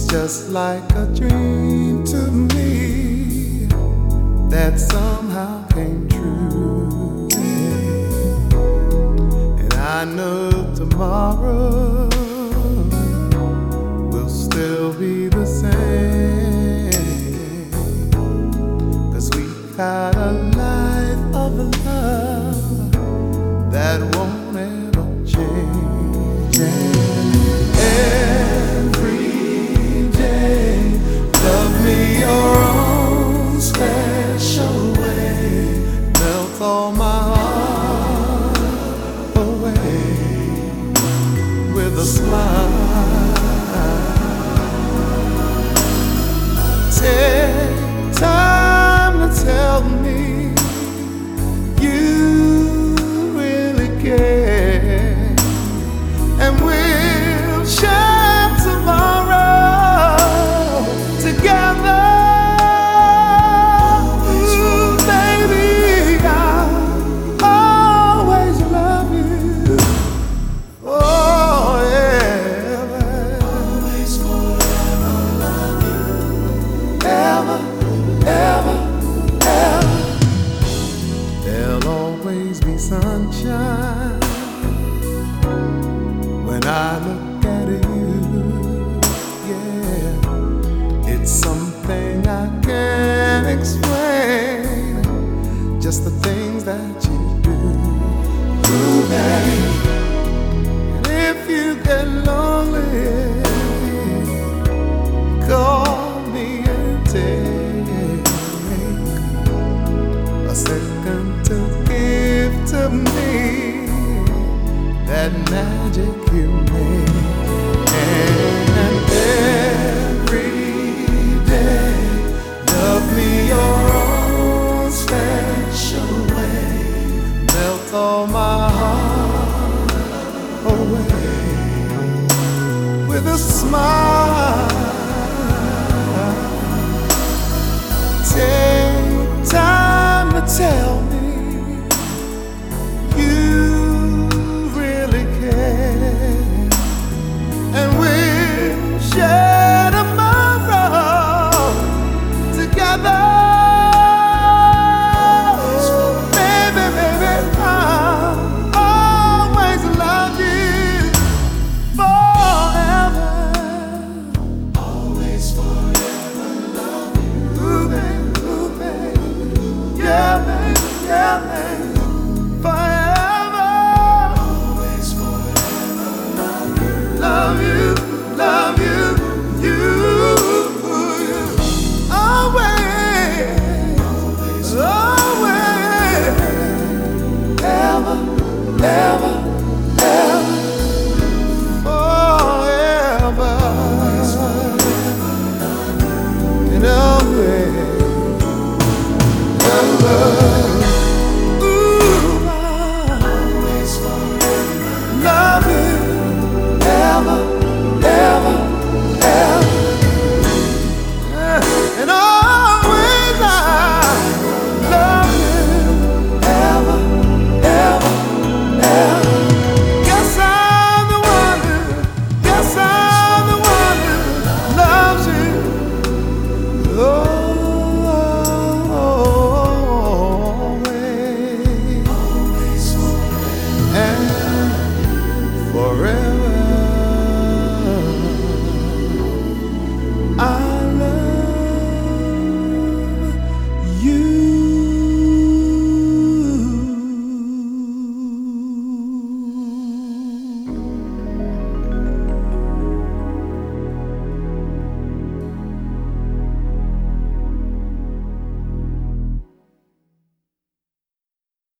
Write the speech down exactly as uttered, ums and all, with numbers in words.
just like a dream to me that somehow came true. And I know tomorrow will still be the same, 'cause we had a life of love that won't ever change. Every day, love me your own special way, melt all my heart away with a smile. Take time to tell me you really care, and we'll share tomorrow together. Ooh, baby, I'll always love you. Oh yeah, always forever love you. Ever, ever, ever. There'll always be sunshine when I look at you. Yeah, it's something I can't explain, just the things that you do. Ooh, babe. And if you get lonely, call me and take a second to give to me that magic you made. And every day, love me your own special way, melt all my heart away with a smile. Take time to tell